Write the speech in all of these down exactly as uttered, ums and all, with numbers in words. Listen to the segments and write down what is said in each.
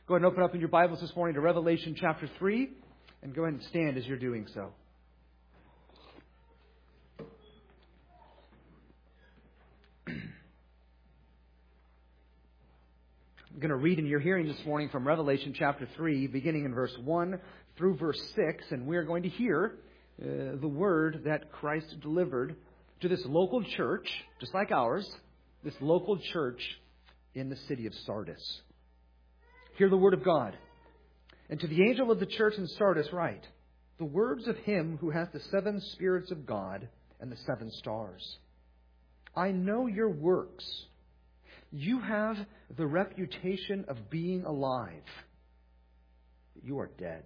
Go ahead and open up in your Bibles this morning to Revelation chapter three, and go ahead and stand as you're doing so. I'm going to read in your hearing this morning from Revelation chapter three, beginning in verse one through verse six, and we're going to hear uh, the word that Christ delivered to this local church, just like ours, this local church in the city of Sardis. Hear the word of God. And to the angel of the church in Sardis write, the words of him who has the seven spirits of God and the seven stars. I know your works. You have the reputation of being alive, but you are dead.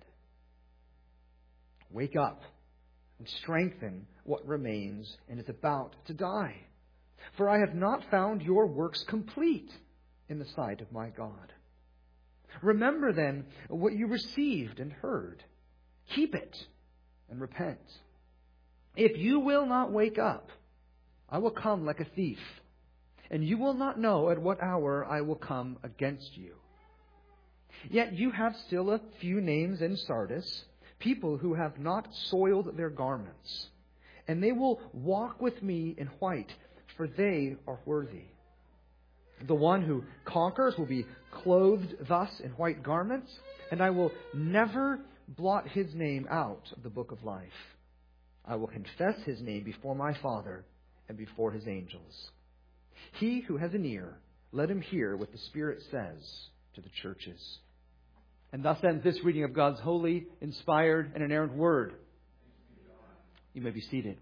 Wake up and strengthen what remains and is about to die. For I have not found your works complete in the sight of my God. Remember then what you received and heard. Keep it and repent. If you will not wake up, I will come like a thief, and you will not know at what hour I will come against you. Yet you have still a few names in Sardis, people who have not soiled their garments, and they will walk with me in white, for they are worthy. The one who conquers will be clothed thus in white garments, and I will never blot his name out of the book of life. I will confess his name before my Father and before his angels. He who has an ear, let him hear what the Spirit says to the churches. And thus ends this reading of God's holy, inspired, and inerrant word. You may be seated.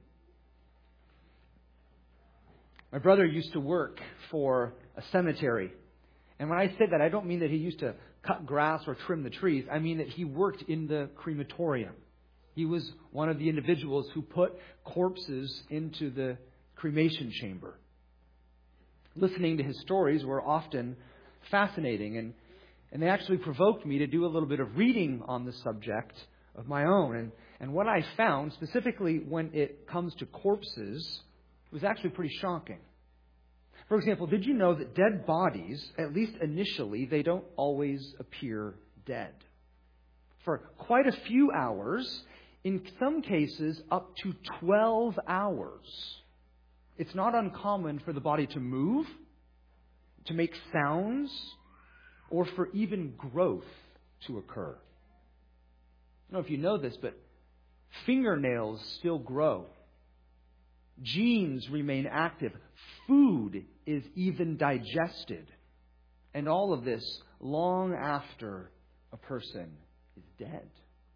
My brother used to work for a cemetery. And when I say that, I don't mean that he used to cut grass or trim the trees. I mean that he worked in the crematorium. He was one of the individuals who put corpses into the cremation chamber. Listening to his stories were often fascinating, and, and they actually provoked me to do a little bit of reading on the subject of my own. And, and what I found, specifically when it comes to corpses, was actually pretty shocking. For example, did you know that dead bodies, at least initially, they don't always appear dead? For quite a few hours, in some cases up to twelve hours, it's not uncommon for the body to move, to make sounds, or for even growth to occur. I don't know if you know this, but fingernails still grow. Genes remain active. Food is even digested. And all of this long after a person is dead.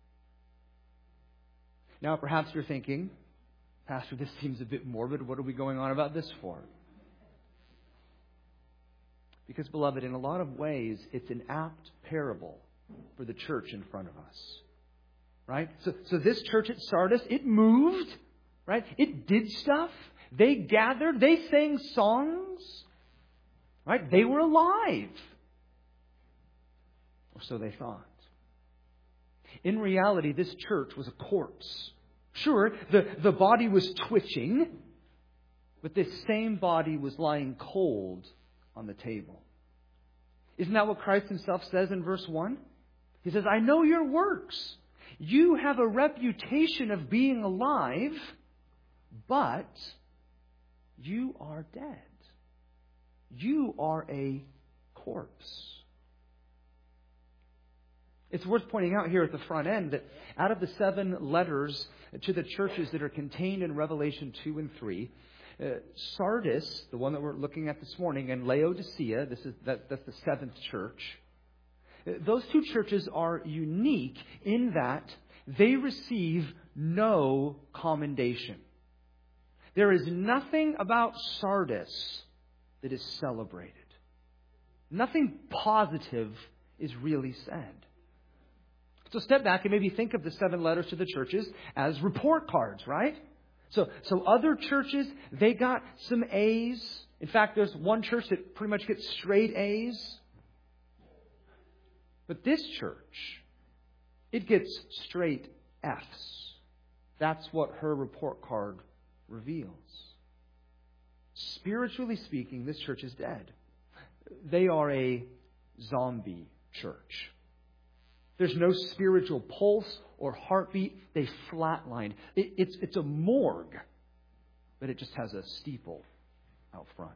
Now, perhaps you're thinking, Pastor, this seems a bit morbid. What are we going on about this for? Because, beloved, in a lot of ways, it's an apt parable for the church in front of us. Right? So, so this church at Sardis, it moved. Right? It did stuff. They gathered. They sang songs. Right? They were alive. Or so they thought. In reality, this church was a corpse. Sure, the, the body was twitching, but this same body was lying cold on the table. Isn't that what Christ himself says in verse one? He says, I know your works. You have a reputation of being alive, but you are dead. You are a corpse. It's worth pointing out here at the front end that out of the seven letters to the churches that are contained in Revelation two and three, uh, Sardis, the one that we're looking at this morning, and Laodicea, this is that, that's the seventh church, uh, those two churches are unique in that they receive no commendation. There is nothing about Sardis that is celebrated. Nothing positive is really said. So step back and maybe think of the seven letters to the churches as report cards, right? So, so other churches, they got some A's. In fact, there's one church that pretty much gets straight A's. But this church, it gets straight F's. That's what her report card reveals. Spiritually speaking, this church is dead. They are a zombie church. There's no spiritual pulse or heartbeat. They flatlined. It, it's, it's a morgue, but it just has a steeple out front.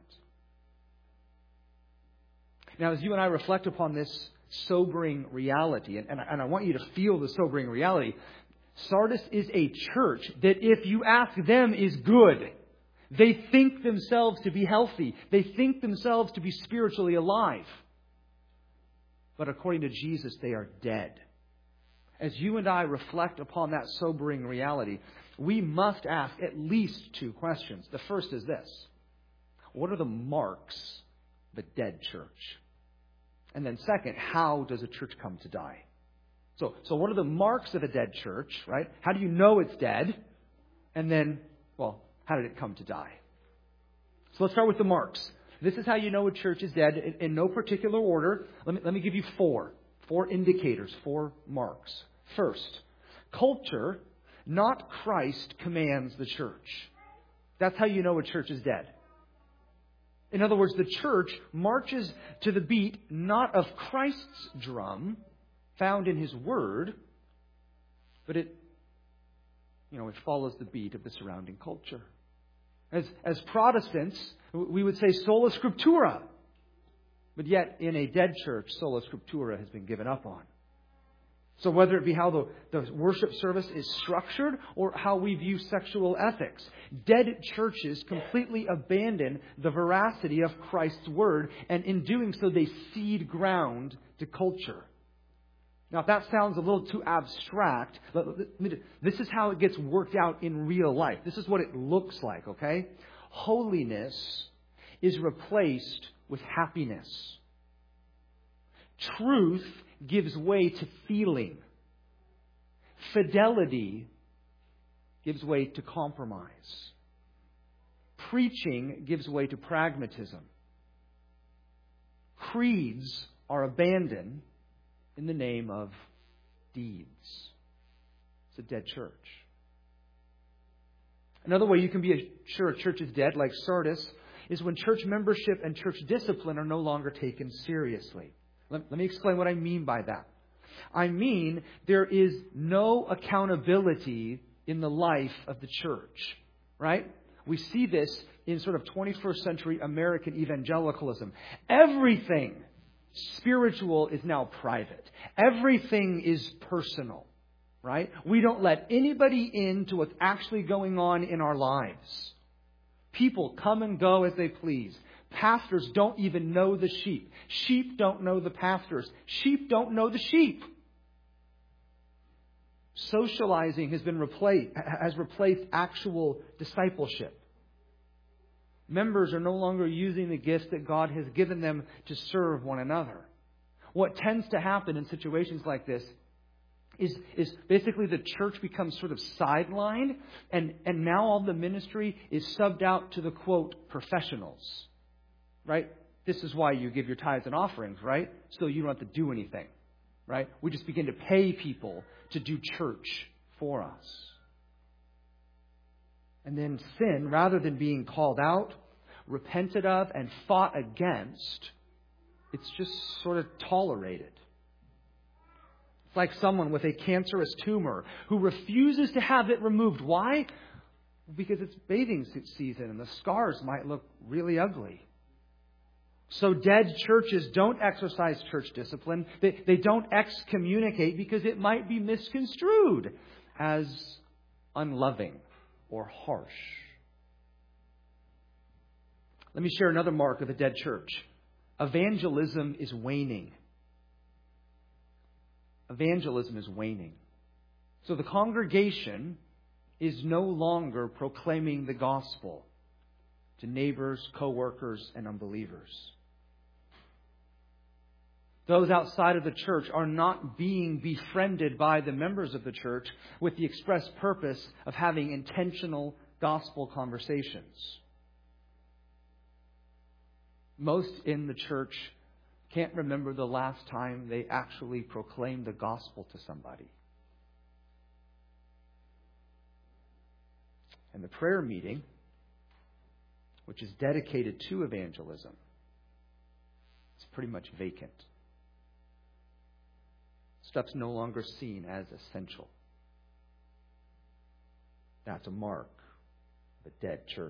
Now, as you and I reflect upon this sobering reality, and, and, and I want you to feel the sobering reality, Sardis is a church that if you ask them is good. They think themselves to be healthy. They think themselves to be spiritually alive. But according to Jesus, they are dead. As you and I reflect upon that sobering reality, we must ask at least two questions. The first is this: what are the marks of a dead church? And then second, how does a church come to die? So, so what are the marks of a dead church, right? How do you know it's dead? And then, well, how did it come to die? So let's start with the marks. This is how you know a church is dead in, in no particular order. Let me, let me give you four. Four indicators, four marks. First, culture, not Christ, commands the church. That's how you know a church is dead. In other words, the church marches to the beat not of Christ's drum, found in His Word, but it, you know, it follows the beat of the surrounding culture. As, as Protestants, we would say sola scriptura. But yet, in a dead church, sola scriptura has been given up on. So whether it be how the, the worship service is structured or how we view sexual ethics, dead churches completely abandon the veracity of Christ's Word, and in doing so, they cede ground to culture. Now, if that sounds a little too abstract, this is how it gets worked out in real life. This is what it looks like, okay? Holiness is replaced with happiness. Truth gives way to feeling. Fidelity gives way to compromise. Preaching gives way to pragmatism. Creeds are abandoned in the name of deeds. It's a dead church. Another way you can be sure a church is dead, like Sardis, is when church membership and church discipline are no longer taken seriously. Let, let me explain what I mean by that. I mean, there is no accountability in the life of the church, right? We see this in sort of twenty-first century American evangelicalism. Everything spiritual is now private. Everything is personal, right? We don't let anybody into what's actually going on in our lives. People come and go as they please. Pastors don't even know the sheep. Sheep don't know the pastors. Sheep don't know the sheep. Socializing has been replaced, has replaced actual discipleship. Members are no longer using the gifts that God has given them to serve one another. What tends to happen in situations like this is, is basically the church becomes sort of sidelined, and, and now all the ministry is subbed out to the, quote, professionals. Right? This is why you give your tithes and offerings, right? So you don't have to do anything. Right? We just begin to pay people to do church for us. And then sin, rather than being called out, repented of, and fought against, it's just sort of tolerated. It's like someone with a cancerous tumor who refuses to have it removed. Why? Because it's bathing season and the scars might look really ugly. So dead churches don't exercise church discipline. They, they don't excommunicate because it might be misconstrued as unloving or harsh. Let me share another mark of a dead church. Evangelism is waning. Evangelism is waning. So the congregation is no longer proclaiming the gospel to neighbors, co-workers, and unbelievers. Those outside of the church are not being befriended by the members of the church with the express purpose of having intentional gospel conversations. Most in the church can't remember the last time they actually proclaimed the gospel to somebody. And the prayer meeting, which is dedicated to evangelism, is pretty much vacant. Stuff's no longer seen as essential. That's a mark of a dead church.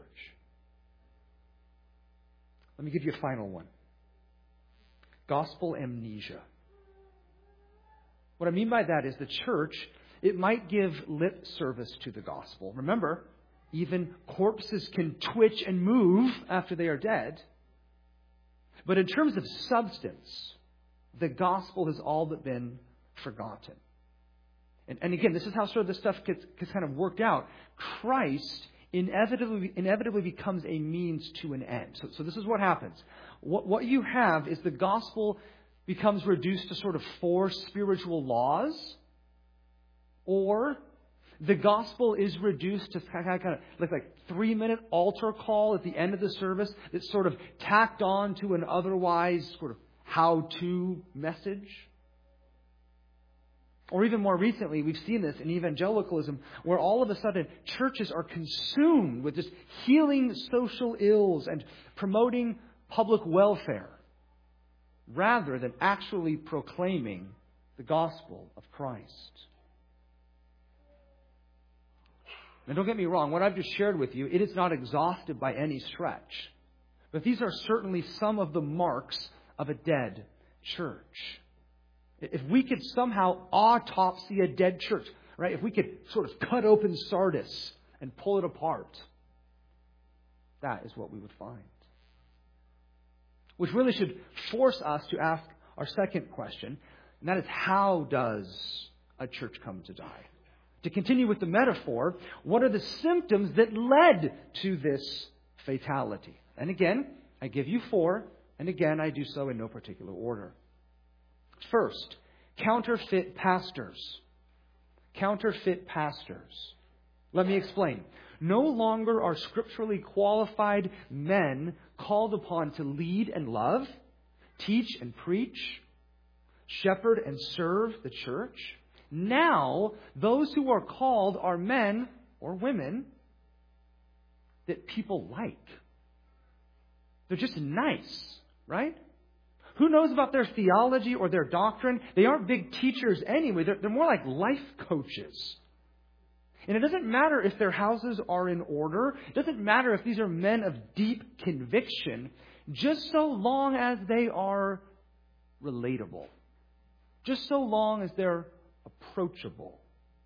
Let me give you a final one. Gospel amnesia. What I mean by that is the church, it might give lip service to the gospel. Remember, even corpses can twitch and move after they are dead. But in terms of substance, the gospel has all but been forgotten. And, and again, this is how sort of this stuff gets, gets kind of worked out. Christ inevitably, inevitably becomes a means to an end. So, so this is what happens. What, what you have is the gospel becomes reduced to sort of four spiritual laws, or the gospel is reduced to kind of, kind of like like three-minute altar call at the end of the service that's sort of tacked on to an otherwise sort of how-to message. Or even more recently, we've seen this in evangelicalism, where all of a sudden churches are consumed with just healing social ills and promoting public welfare, rather than actually proclaiming the gospel of Christ. Now, don't get me wrong, what I've just shared with you, it is not exhaustive by any stretch. But these are certainly some of the marks of a dead church. If we could somehow autopsy a dead church, right? If we could sort of cut open Sardis and pull it apart, that is what we would find. Which really should force us to ask our second question, and that is, how does a church come to die? To continue with the metaphor, what are the symptoms that led to this fatality? And again, I give you four, and again, I do so in no particular order. First, counterfeit pastors. Counterfeit pastors. Let me explain. No longer are scripturally qualified men called upon to lead and love, teach and preach, shepherd and serve the church. Now, those who are called are men or women that people like. They're just nice, right? Who knows about their theology or their doctrine? They aren't big teachers anyway. They're, they're more like life coaches. And it doesn't matter if their houses are in order. It doesn't matter if these are men of deep conviction, just so long as they are relatable. Just so long as they're approachable.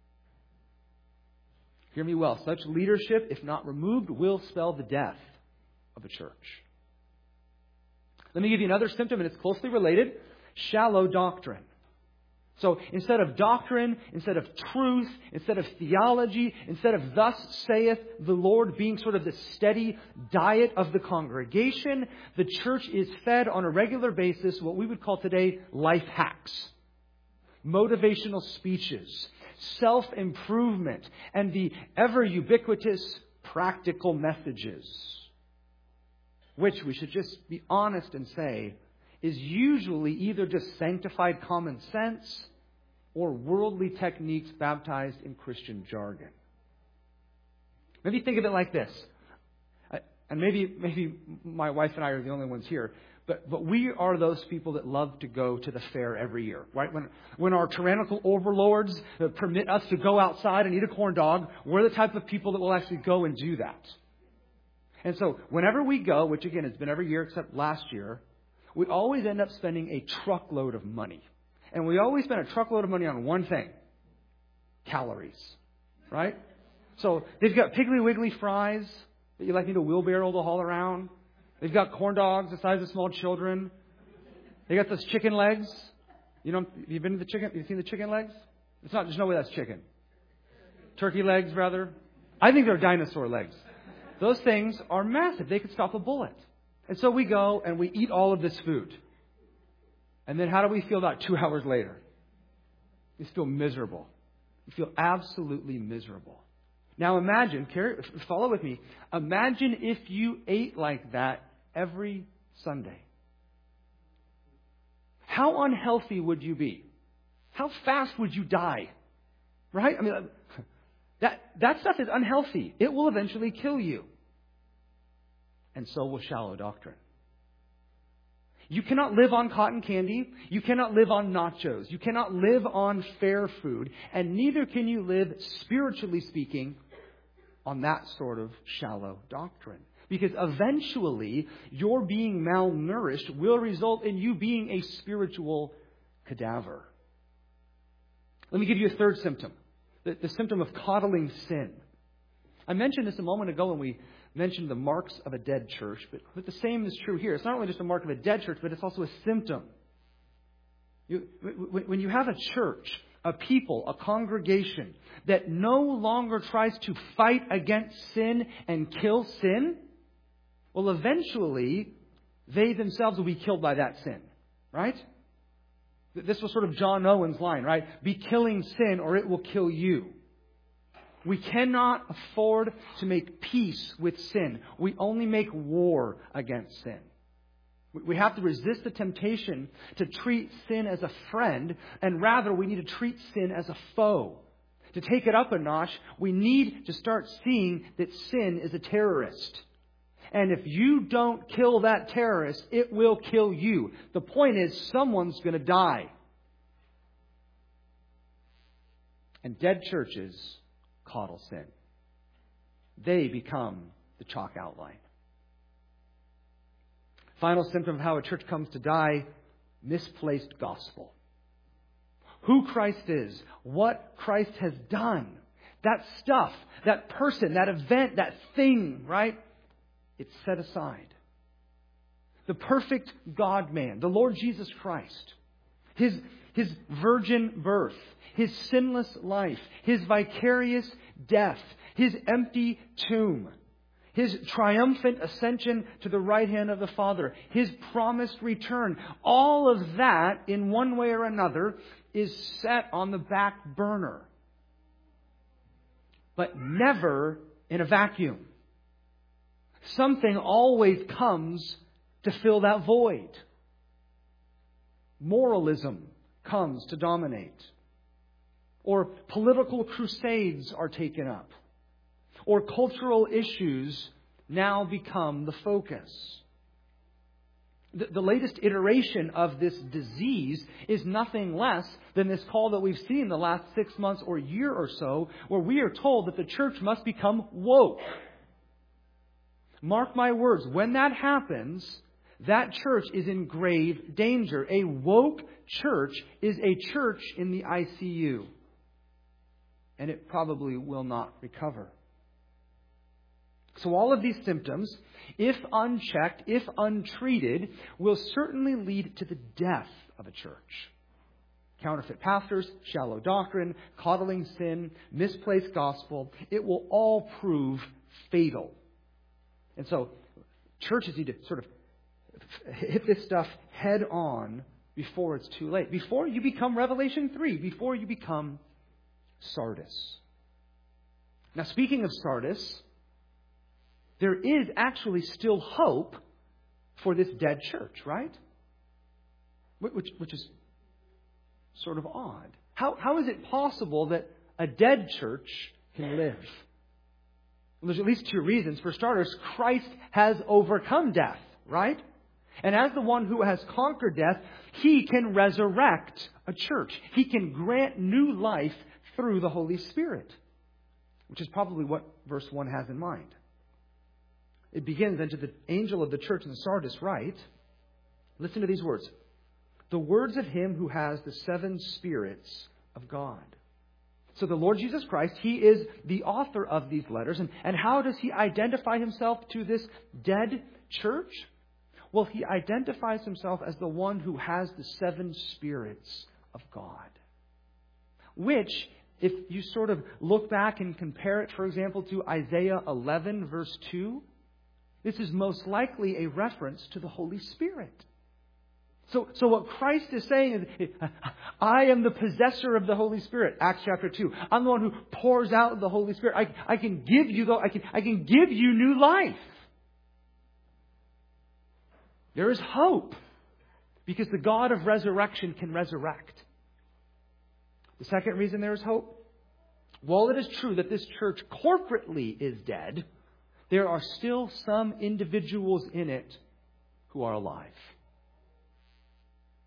Hear me well. Such leadership, if not removed, will spell the death of a church. Let me give you another symptom, and it's closely related. Shallow doctrine. So instead of doctrine, instead of truth, instead of theology, instead of thus saith the Lord being sort of the steady diet of the congregation, the church is fed on a regular basis what we would call today life hacks. Motivational speeches, self-improvement, and the ever ubiquitous practical messages, which we should just be honest and say is usually either just sanctified common sense or worldly techniques baptized in Christian jargon. Maybe think of it like this. And maybe maybe my wife and I are the only ones here, but but we are those people that love to go to the fair every year, right? When when our tyrannical overlords permit us to go outside and eat a corn dog, we're the type of people that will actually go and do that. And so whenever we go, which again has been every year except last year, we always end up spending a truckload of money. And we always spend a truckload of money on one thing: calories, right? So they've got Piggly Wiggly fries that you like need a wheelbarrow to haul around. They've got corn dogs the size of small children. They got those chicken legs. You know, have you been to the chicken? Have you seen the chicken legs? It's not, there's no way that's chicken. Turkey legs, rather. I think they're dinosaur legs. Those things are massive. They could stop a bullet. And so we go and we eat all of this food. And then how do we feel about two hours later? We feel miserable. We feel absolutely miserable. Now imagine, carry, follow with me. Imagine if you ate like that every Sunday. How unhealthy would you be? How fast would you die? Right? I mean, that, that stuff is unhealthy. It will eventually kill you. And so will shallow doctrine. You cannot live on cotton candy. You cannot live on nachos. You cannot live on fair food. And neither can you live, spiritually speaking, on that sort of shallow doctrine. Because eventually, your being malnourished will result in you being a spiritual cadaver. Let me give you a third symptom. The, the symptom of coddling sin. I mentioned this a moment ago when we mentioned the marks of a dead church, but, but the same is true here. It's not only just a mark of a dead church, but it's also a symptom. You, when you have a church, a people, a congregation that no longer tries to fight against sin and kill sin, well, eventually, they themselves will be killed by that sin. Right? This was sort of John Owen's line, right? Be killing sin or it will kill you. We cannot afford to make peace with sin. We only make war against sin. We have to resist the temptation to treat sin as a friend, and rather we need to treat sin as a foe. To take it up a notch, we need to start seeing that sin is a terrorist. And if you don't kill that terrorist, it will kill you. The point is, someone's going to die. And dead churches coddle sin. They become the chalk outline. Final symptom of how a church comes to die, misplaced gospel. Who Christ is, what Christ has done, that stuff, that person, that event, that thing, right? It's set aside. The perfect God-man, the Lord Jesus Christ, His, His virgin birth, His sinless life, His vicarious death, His empty tomb, His triumphant ascension to the right hand of the Father, His promised return, all of that, in one way or another, is set on the back burner. But never in a vacuum. Something always comes to fill that void. Moralism comes to dominate. Or political crusades are taken up. Or cultural issues now become the focus. The, the latest iteration of this disease is nothing less than this call that we've seen the last six months or year or so, where we are told that the church must become woke. Mark my words, when that happens, that church is in grave danger. A woke church is a church in the I C U. And it probably will not recover. So all of these symptoms, if unchecked, if untreated, will certainly lead to the death of a church. Counterfeit pastors, shallow doctrine, coddling sin, misplaced gospel, it will all prove fatal. And so churches need to sort of hit this stuff head on before it's too late. Before you become Revelation three. Before you become Sardis. Now, speaking of Sardis, there is actually still hope for this dead church, right? Which, which is sort of odd. How, how is it possible that a dead church can live? Well, there's at least two reasons. For starters, Christ has overcome death, right? And as the one who has conquered death, He can resurrect a church. He can grant new life through the Holy Spirit, which is probably what verse one has in mind. It begins, "And to the angel of the church in Sardis write," listen to these words, "the words of Him who has the seven spirits of God." So the Lord Jesus Christ, He is the author of these letters. And, and how does He identify Himself to this dead church? Well, He identifies Himself as the one who has the seven spirits of God. Which, if you sort of look back and compare it, for example, to Isaiah eleven, verse two, this is most likely a reference to the Holy Spirit. So, so what Christ is saying is, I am the possessor of the Holy Spirit. Acts chapter two. I'm the one who pours out the Holy Spirit. I, I can give you the, I can, I can give you new life. There is hope because the God of resurrection can resurrect. The second reason there is hope, while it is true that this church corporately is dead, there are still some individuals in it who are alive.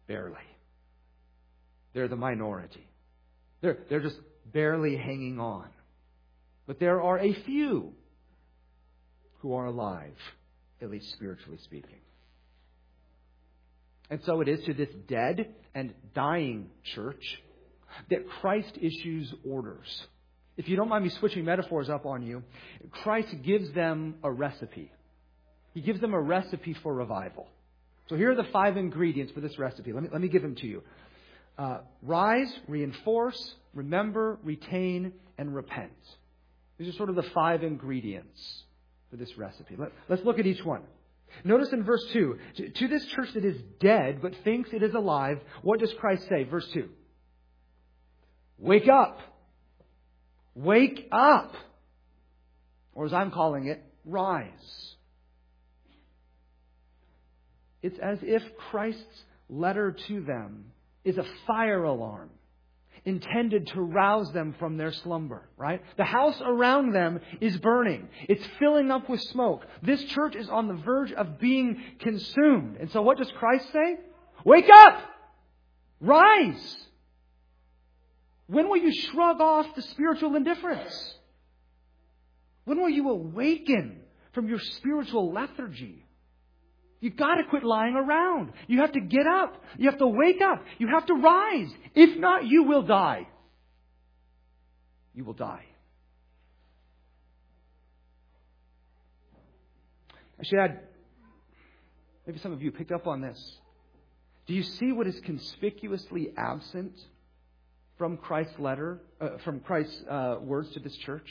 Barely. They're the minority. They're, they're just barely hanging on. But there are a few who are alive, at least spiritually speaking. And so it is to this dead and dying church that Christ issues orders. If you don't mind me switching metaphors up on you, Christ gives them a recipe. He gives them a recipe for revival. So here are the five ingredients for this recipe. Let me, let me give them to you. Uh, rise, reinforce, remember, retain, and repent. These are sort of the five ingredients for this recipe. Let, let's look at each one. Notice in verse two, to, to this church that is dead but thinks it is alive, what does Christ say? Verse two. Wake up. Wake up. Or as I'm calling it, rise. It's as if Christ's letter to them is a fire alarm intended to rouse them from their slumber, right? The house around them is burning. It's filling up with smoke. This church is on the verge of being consumed. And so what does Christ say? Wake up! Rise! When will you shrug off the spiritual indifference? When will you awaken from your spiritual lethargy? You've got to quit lying around. You have to get up. You have to wake up. You have to rise. If not, you will die. You will die. I should add, maybe some of you picked up on this. Do you see what is conspicuously absent from Christ's letter, uh, from Christ's uh, words to this church?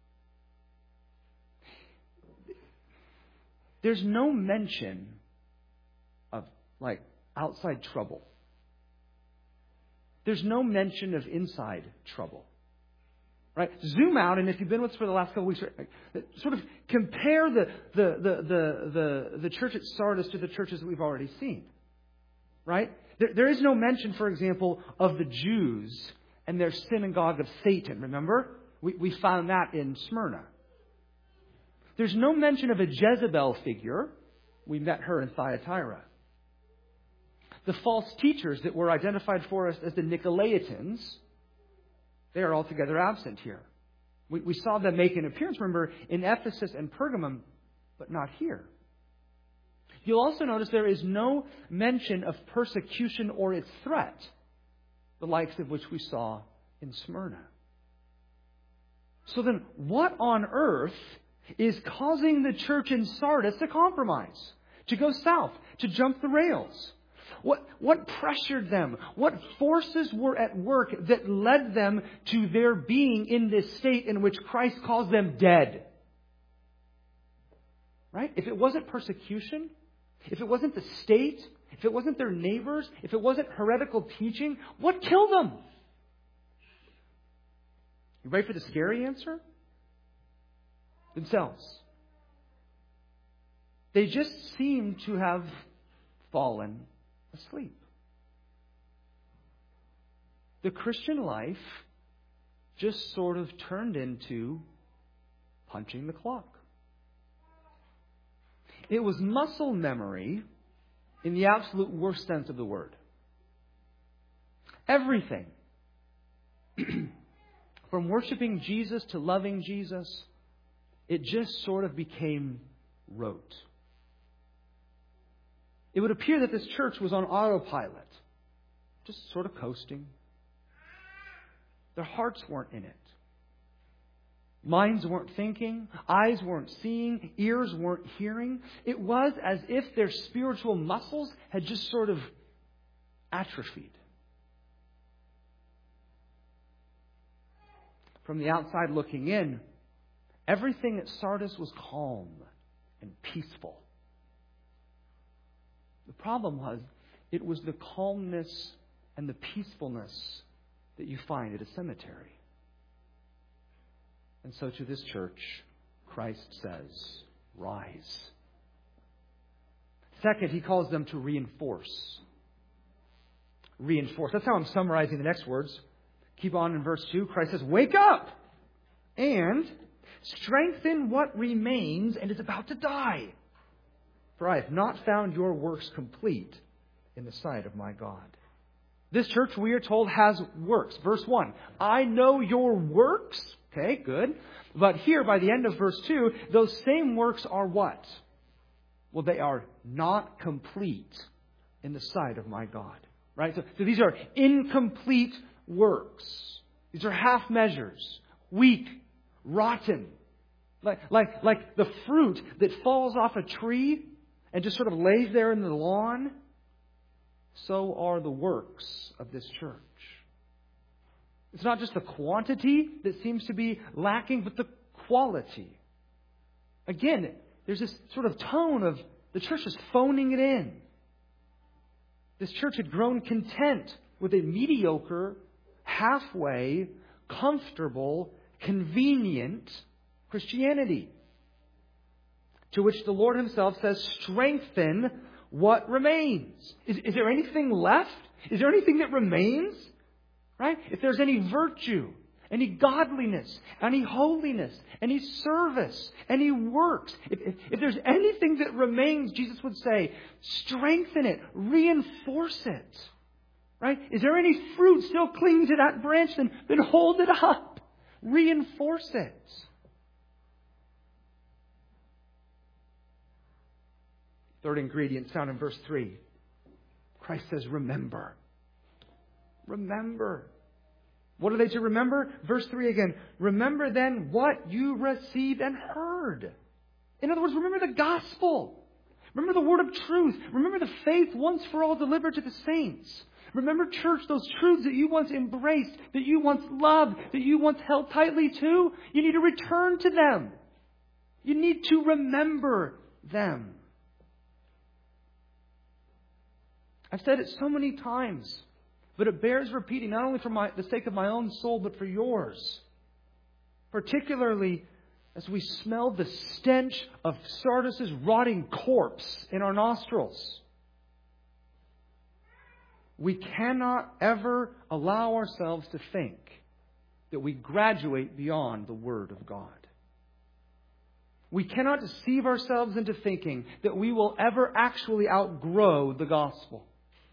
There's no mention of, like, outside trouble. There's no mention of inside trouble. Right? Zoom out, and if you've been with us for the last couple of weeks, sort of compare the, the, the, the, the, the church at Sardis to the churches that we've already seen. Right? There, there is no mention, for example, of the Jews and their synagogue of Satan. Remember? We, we found that in Smyrna. There's no mention of a Jezebel figure. We met her in Thyatira. The false teachers that were identified for us as the Nicolaitans, they are altogether absent here. We, we saw them make an appearance, remember, in Ephesus and Pergamum, but not here. You'll also notice there is no mention of persecution or its threat, the likes of which we saw in Smyrna. So then, what on earth is causing the church in Sardis to compromise, to go south, to jump the rails? What, what pressured them? What forces were at work that led them to their being in this state in which Christ calls them dead? Right? If it wasn't persecution, if it wasn't the state, if it wasn't their neighbors, if it wasn't heretical teaching, what killed them? You ready for the scary answer? Themselves. They just seem to have fallen asleep. The Christian life just sort of turned into punching the clock. It was muscle memory in the absolute worst sense of the word. Everything, from worshiping Jesus to loving Jesus, it just sort of became rote. It would appear that this church was on autopilot, just sort of coasting. Their hearts weren't in it. Minds weren't thinking. Eyes weren't seeing. Ears weren't hearing. It was as if their spiritual muscles had just sort of atrophied. From the outside looking in, everything at Sardis was calm and peaceful. The problem was, it was the calmness and the peacefulness that you find at a cemetery. And so to this church, Christ says, rise. Second, he calls them to reinforce. Reinforce. That's how I'm summarizing the next words. Keep on in verse two. Christ says, wake up and strengthen what remains and is about to die. For I have not found your works complete in the sight of my God. This church, we are told, has works. Verse one, I know your works. Okay, good. But here, by the end of verse two, those same works are what? Well, they are not complete in the sight of my God. Right? So, so these are incomplete works. These are half measures. Weak. Rotten. Like, like, like the fruit that falls off a tree and just sort of lays there in the lawn. So are the works of this church. It's not just the quantity that seems to be lacking, but the quality. Again, there's this sort of tone of the church is phoning it in. This church had grown content with a mediocre, halfway, comfortable, convenient Christianity. To which the Lord Himself says, strengthen what remains. Is, is there anything left? Is there anything that remains? Right? If there's any virtue, any godliness, any holiness, any service, any works, if, if, if there's anything that remains, Jesus would say, strengthen it, reinforce it. Right? Is there any fruit still clinging to that branch? Then, then hold it up. Reinforce it. Third ingredient found in verse three. Christ says, remember. Remember. What are they to remember? Verse three again. Remember then what you received and heard. In other words, remember the gospel. Remember the word of truth. Remember the faith once for all delivered to the saints. Remember, church, those truths that you once embraced, that you once loved, that you once held tightly to. You need to return to them. You need to remember them. I've said it so many times, but it bears repeating, not only for my, the sake of my own soul, but for yours. Particularly as we smell the stench of Sardis' rotting corpse in our nostrils. We cannot ever allow ourselves to think that we graduate beyond the Word of God. We cannot deceive ourselves into thinking that we will ever actually outgrow the gospel.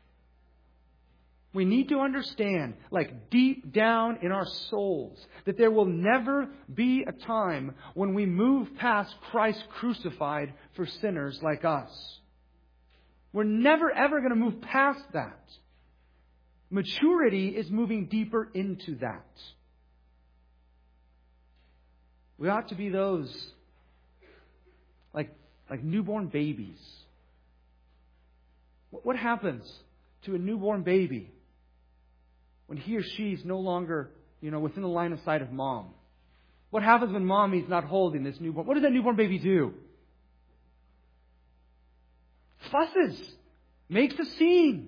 We need to understand, like deep down in our souls, that there will never be a time when we move past Christ crucified for sinners like us. We're never ever going to move past that. Maturity is moving deeper into that. We ought to be those like, like newborn babies. What happens to a newborn baby when he or she is no longer, you know, within the line of sight of mom? What happens when mommy's not holding this newborn? What does that newborn baby do? Fusses. Makes a scene.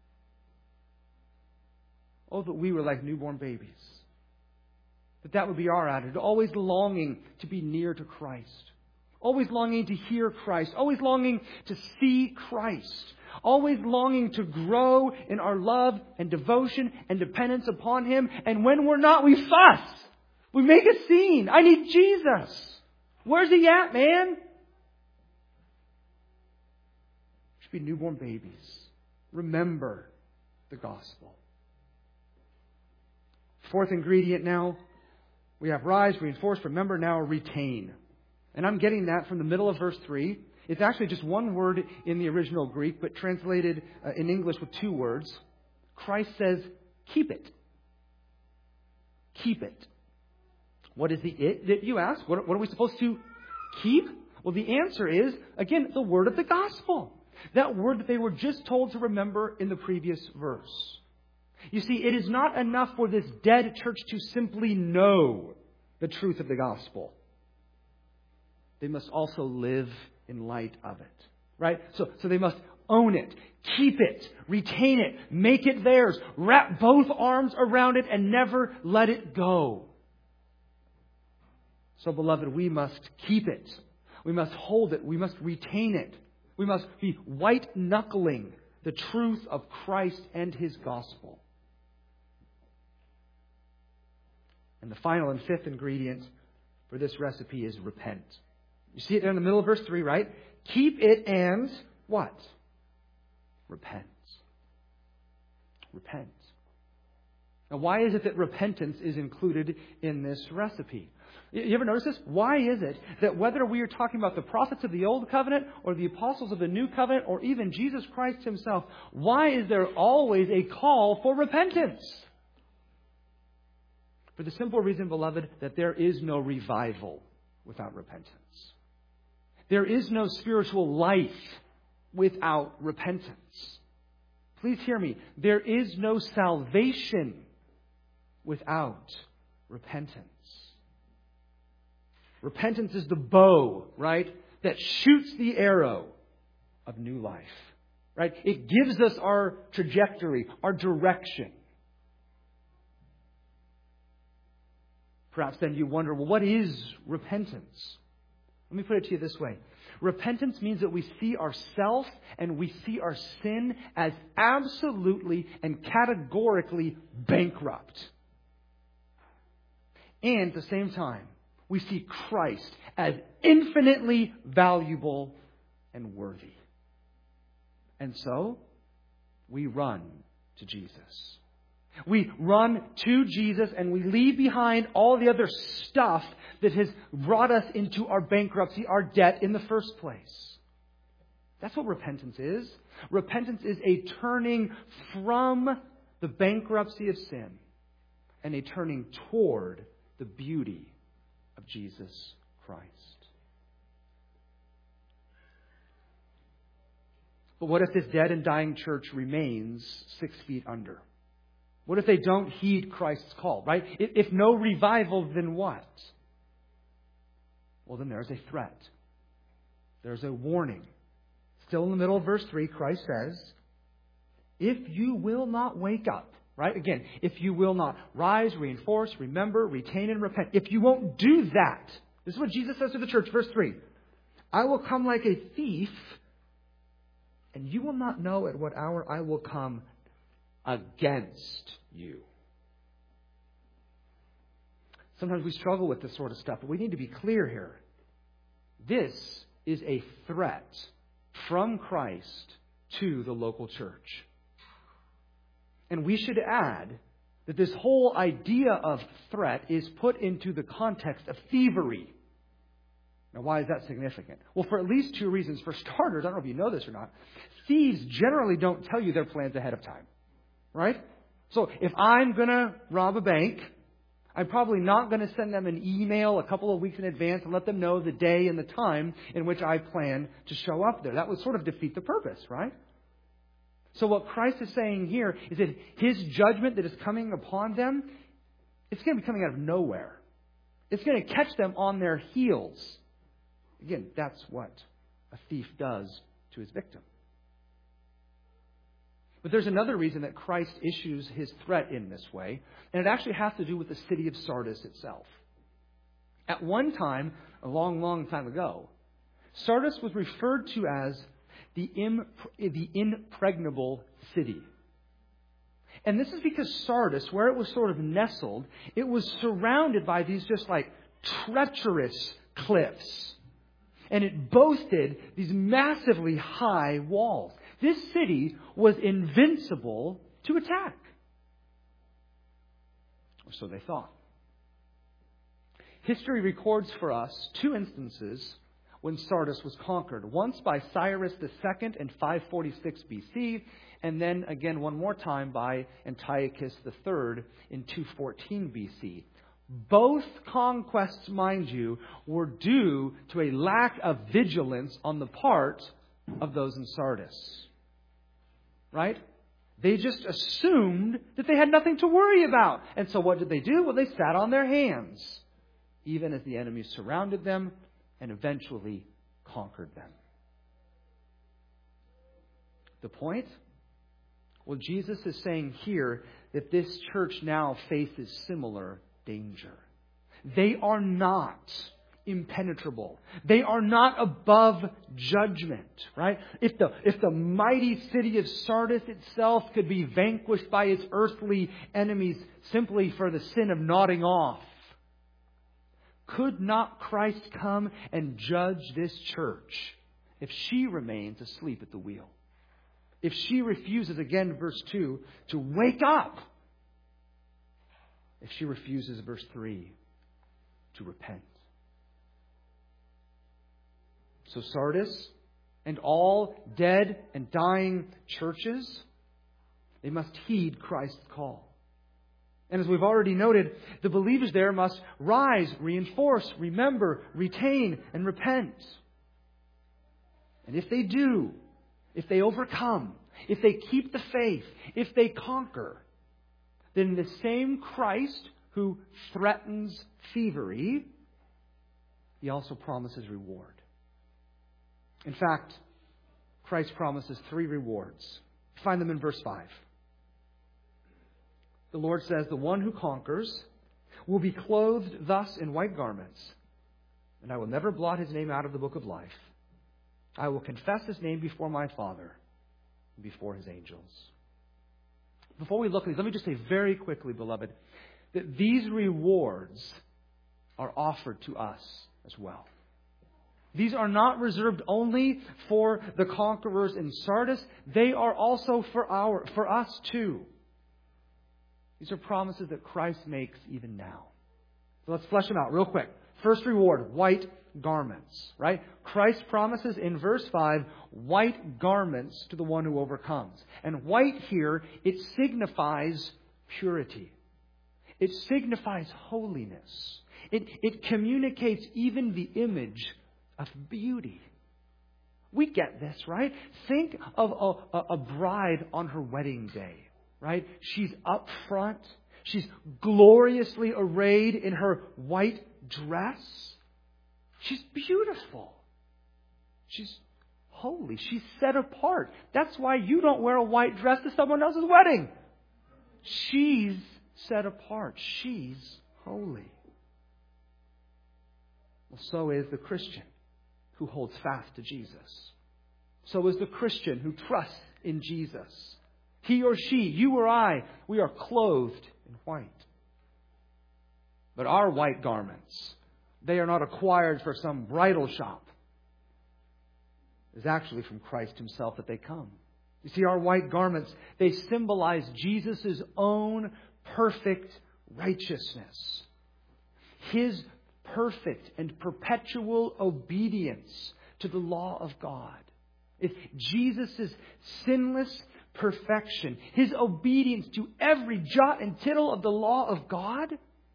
Oh, that we were like newborn babies. That that would be our attitude. Always longing to be near to Christ. Always longing to hear Christ. Always longing to see Christ. Always longing to grow in our love and devotion and dependence upon Him. And when we're not, we fuss. We make a scene. I need Jesus. Where's He at, man? Should be newborn babies. Remember the gospel. Fourth ingredient now. We have rise, reinforce, remember, now retain. And I'm getting that from the middle of verse three. It's actually just one word in the original Greek, but translated uh, in English with two words. Christ says, keep it. Keep it. What is the it that you ask? What, what are we supposed to keep? Well, the answer is, again, the word of the gospel. That word that they were just told to remember in the previous verse. You see, it is not enough for this dead church to simply know the truth of the gospel. They must also live in light of it. Right? So, so they must own it, keep it, retain it, make it theirs, wrap both arms around it and never let it go. So, beloved, we must keep it. We must hold it. We must retain it. We must be white-knuckling the truth of Christ and His gospel. And the final and fifth ingredient for this recipe is repent. You see it there in the middle of verse three, right? Keep it and what? Repent. repent. Now, why is it that repentance is included in this recipe? You ever notice this? Why is it that whether we are talking about the prophets of the Old Covenant or the apostles of the New Covenant or even Jesus Christ Himself, why is there always a call for repentance? For the simple reason, beloved, that there is no revival without repentance. There is no spiritual life without repentance. Please hear me. There is no salvation without repentance. Repentance is the bow, right, that shoots the arrow of new life. Right? It gives us our trajectory, our direction. Perhaps then you wonder, well, what is repentance? Let me put it to you this way. Repentance means that we see ourself and we see our sin as absolutely and categorically bankrupt. And at the same time, we see Christ as infinitely valuable and worthy. And so, we run to Jesus. We run to Jesus and we leave behind all the other stuff that has brought us into our bankruptcy, our debt in the first place. That's what repentance is. Repentance is a turning from the bankruptcy of sin and a turning toward the beauty of Jesus Christ. But what if this dead and dying church remains six feet under? What if they don't heed Christ's call, right? If no revival, then what? Well, then there's a threat. There's a warning. Still in the middle of verse three, Christ says, if you will not wake up, right? Again, if you will not rise, reinforce, remember, retain, and repent. If you won't do that, this is what Jesus says to the church, verse three. I will come like a thief, and you will not know at what hour I will come against you. Sometimes we struggle with this sort of stuff, but we need to be clear here. This is a threat from Christ to the local church. And we should add that this whole idea of threat is put into the context of thievery. Now, why is that significant? Well, for at least two reasons. For starters, I don't know if you know this or not, thieves generally don't tell you their plans ahead of time. Right? So if I'm going to rob a bank, I'm probably not going to send them an email a couple of weeks in advance and let them know the day and the time in which I plan to show up there. That would sort of defeat the purpose, right? So what Christ is saying here is that His judgment that is coming upon them, it's going to be coming out of nowhere. It's going to catch them on their heels. Again, that's what a thief does to his victim. But there's another reason that Christ issues His threat in this way, and it actually has to do with the city of Sardis itself. At one time, a long, long time ago, Sardis was referred to as the, imp- the impregnable city. And this is because Sardis, where it was sort of nestled, it was surrounded by these just like treacherous cliffs. And it boasted these massively high walls. This city was invincible to attack. Or so they thought. History records for us two instances when Sardis was conquered. Once by Cyrus the Second in five forty-six B C, and then again one more time by Antiochus the Third in two fourteen B C. Both conquests, mind you, were due to a lack of vigilance on the part of those in Sardis. Right? They just assumed that they had nothing to worry about. And so what did they do? Well, they sat on their hands, even as the enemy surrounded them and eventually conquered them. The point? Well, Jesus is saying here that this church now faces similar danger. They are not impenetrable. They are not above judgment, right? If the, if the mighty city of Sardis itself could be vanquished by its earthly enemies simply for the sin of nodding off, could not Christ come and judge this church if she remains asleep at the wheel? if she refuses, again, verse two, to wake up, if she refuses, verse three, to repent. So Sardis and all dead and dying churches, they must heed Christ's call. And as we've already noted, the believers there must rise, reinforce, remember, retain, and repent. And if they do, if they overcome, if they keep the faith, if they conquer, then the same Christ who threatens thievery, He also promises reward. In fact, Christ promises three rewards. Find them in verse five. The Lord says, the one who conquers will be clothed thus in white garments, and I will never blot his name out of the book of life. I will confess his name before my Father and before his angels. Before we look at these, let me just say very quickly, beloved, that these rewards are offered to us as well. These are not reserved only for the conquerors in Sardis. They are also for our, for us too. These are promises that Christ makes even now. So let's flesh them out real quick. First reward, white garments, right? Christ promises in verse five, white garments to the one who overcomes. And white here, it signifies purity. It signifies holiness. It, it communicates even the image of beauty. We get this, right? Think of a, a, a bride on her wedding day, right? She's up front. She's gloriously arrayed in her white dress. She's beautiful. She's holy. She's set apart. That's why you don't wear a white dress to someone else's wedding. She's set apart. She's holy. Well, so is the Christian who holds fast to Jesus. So is the Christian who trusts in Jesus. He or she, you or I, we are clothed in white. But our white garments, they are not acquired for some bridal shop. It's actually from Christ Himself that they come. You see, our white garments, they symbolize Jesus' own perfect righteousness. His perfect and perpetual obedience to the law of God. It's Jesus' sinless perfection. His obedience to every jot and tittle of the law of God.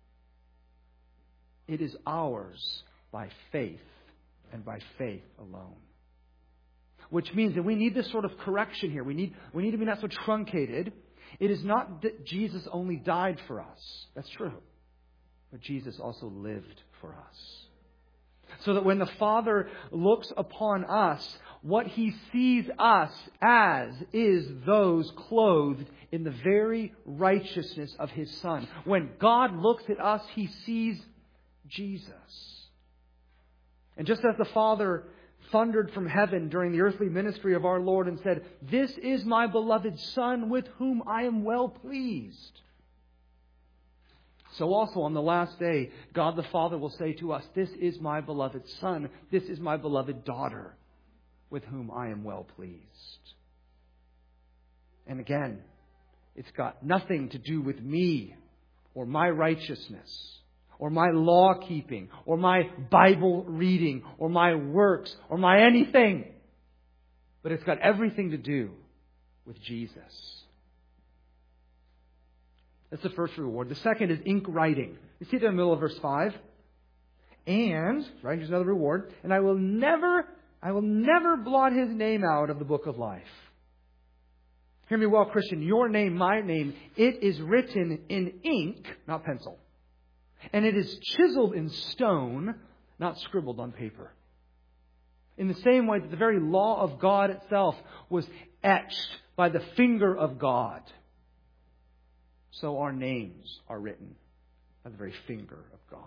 It is ours by faith and by faith alone. Which means that we need this sort of correction here. We need, we need to be not so truncated. It is not that Jesus only died for us. That's true. But Jesus also lived for us. So that when the Father looks upon us, what He sees us as is those clothed in the very righteousness of His Son. When God looks at us, He sees Jesus. And just as the Father thundered from heaven during the earthly ministry of our Lord and said, "This is my beloved Son with whom I am well pleased," so also on the last day, God the Father will say to us, "This is my beloved Son, this is my beloved daughter, with whom I am well pleased." And again, it's got nothing to do with me or my righteousness or my law keeping or my Bible reading or my works or my anything. But it's got everything to do with Jesus. That's the first reward. The second is ink writing. You see it in the middle of verse five. And, right, here's another reward. And I will never, I will never blot his name out of the book of life. Hear me well, Christian. Your name, my name, it is written in ink, not pencil. And it is chiseled in stone, not scribbled on paper. In the same way that the very law of God itself was etched by the finger of God, so our names are written by the very finger of God.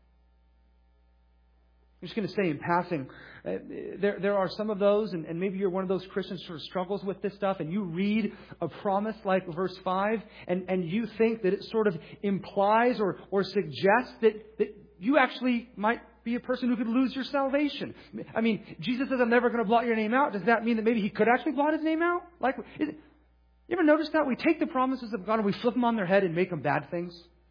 I'm just going to say in passing, uh, there, there are some of those, and, and maybe you're one of those Christians who sort of struggles with this stuff, and you read a promise like verse five, and, and you think that it sort of implies or, or suggests that, that you actually might be a person who could lose your salvation. I mean, Jesus says, I'm never going to blot your name out. Does that mean that maybe He could actually blot His name out? Like, is it, you ever notice that? We take the promises of God and we flip them on their head and make them bad things.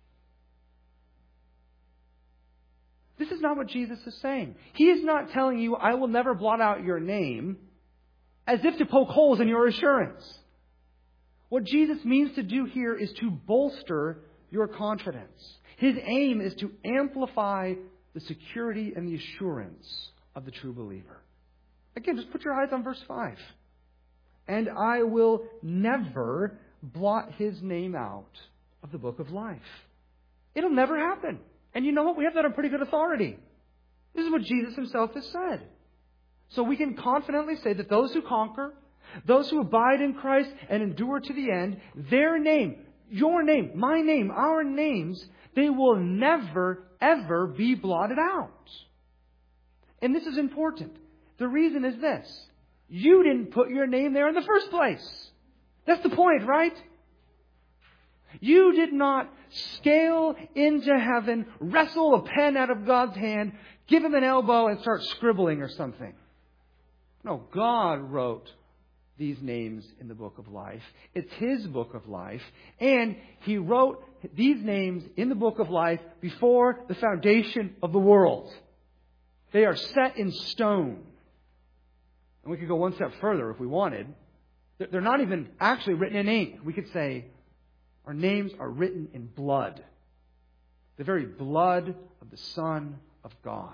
This is not what Jesus is saying. He is not telling you, I will never blot out your name, as if to poke holes in your assurance. What Jesus means to do here is to bolster your confidence. His aim is to amplify the security and the assurance of the true believer. Again, just put your eyes on verse five. And I will never blot his name out of the book of life. It'll never happen. And you know what? We have that on pretty good authority. This is what Jesus Himself has said. So we can confidently say that those who conquer, those who abide in Christ and endure to the end, their name, your name, my name, our names, they will never, ever be blotted out. And this is important. The reason is this. You didn't put your name there in the first place. That's the point, right? You did not scale into heaven, wrestle a pen out of God's hand, give Him an elbow and start scribbling or something. No, God wrote these names in the book of life. It's His book of life. And He wrote these names in the book of life before the foundation of the world. They are set in stone. And we could go one step further if we wanted. They're not even actually written in ink. We could say our names are written in blood. The very blood of the Son of God.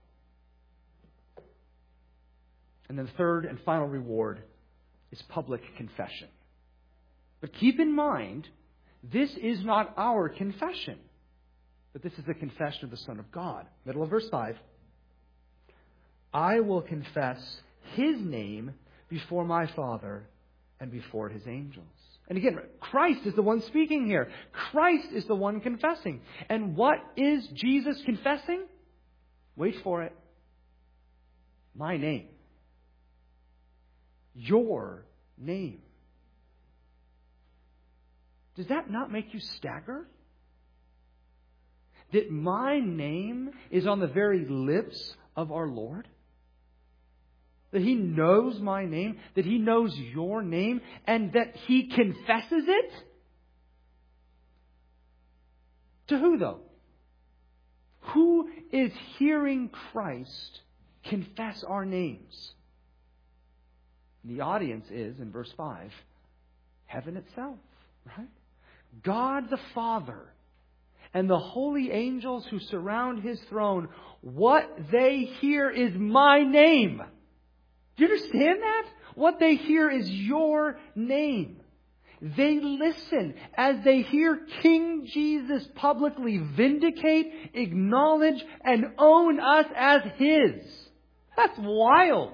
And then the third and final reward is public confession. But keep in mind, this is not our confession. But this is the confession of the Son of God. Middle of verse five. I will confess His name before my Father and before His angels. And again, Christ is the one speaking here. Christ is the one confessing. And what is Jesus confessing? Wait for it. My name. Your name. Does that not make you stagger? That my name is on the very lips of our Lord? That He knows my name, that He knows your name, and that He confesses it? To who, though? Who is hearing Christ confess our names? The audience is, in verse five, heaven itself, right? God the Father and the holy angels who surround His throne, what they hear is my name. Do you understand that? What they hear is your name. They listen as they hear King Jesus publicly vindicate, acknowledge, and own us as His. That's wild.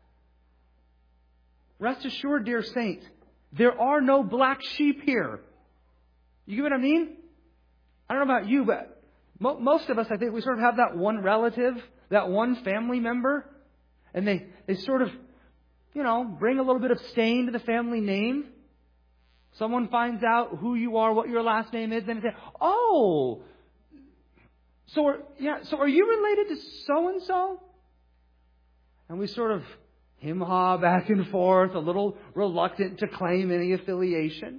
Rest assured, dear saint, there are no black sheep here. You get what I mean? I don't know about you, but mo- most of us, I think, we sort of have that one relative, that one family member, and they, they sort of, you know, bring a little bit of stain to the family name. Someone finds out who you are, what your last name is, and they say, oh, so are, yeah, so are you related to so-and-so? And we sort of him-ha back and forth, a little reluctant to claim any affiliation.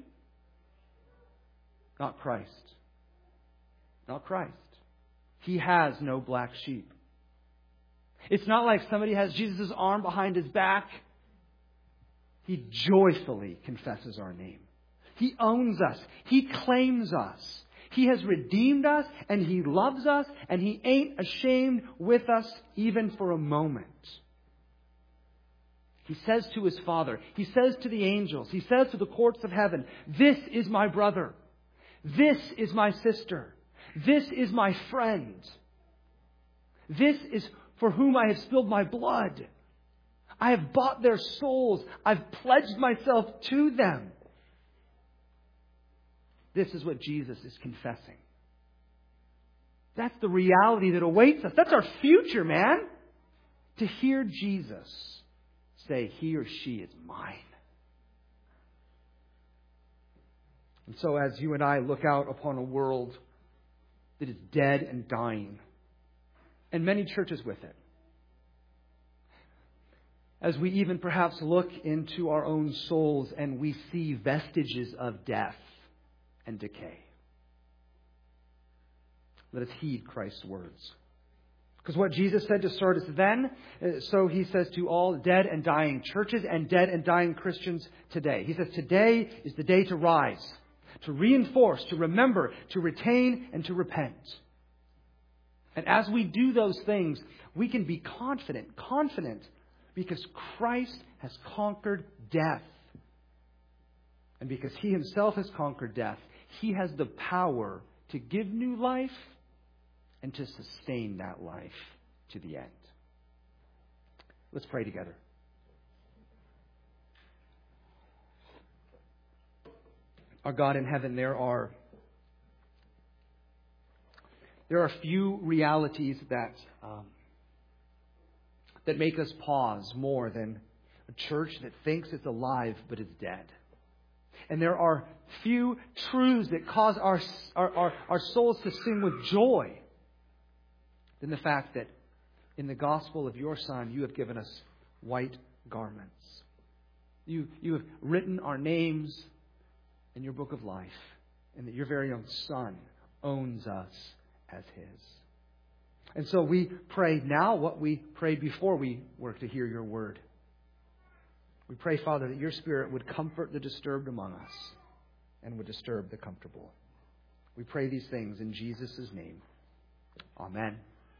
Not Christ. Not Christ. He has no black sheep. It's not like somebody has Jesus' arm behind his back. He joyfully confesses our name. He owns us. He claims us. He has redeemed us, and He loves us, and He ain't ashamed with us even for a moment. He says to His Father, He says to the angels, He says to the courts of heaven, this is my brother. This is my sister. This is my friend. This is for whom I have spilled my blood. I have bought their souls. I've pledged myself to them. This is what Jesus is confessing. That's the reality that awaits us. That's our future, man. To hear Jesus say, he or she is mine. And so as you and I look out upon a world that is dead and dying, and many churches with it. As we even perhaps look into our own souls and we see vestiges of death and decay. Let us heed Christ's words. Because what Jesus said to Sardis then, so he says to all dead and dying churches and dead and dying Christians today. He says today is the day to rise, to reinforce, to remember, to retain, and to repent. And as we do those things, we can be confident, confident, because Christ has conquered death. And because He Himself has conquered death, He has the power to give new life and to sustain that life to the end. Let's pray together. Our God in heaven, there are there are few realities that um, that make us pause more than a church that thinks it's alive but is dead. And there are few truths that cause our our, our, our souls to sing with joy than the fact that in the gospel of your Son, you have given us white garments. You, you have written our names in your book of life, and that your very own Son owns us as His. And so we pray now what we prayed before we were to hear your word. We pray, Father, that your Spirit would comfort the disturbed among us and would disturb the comfortable. We pray these things in Jesus' name. Amen.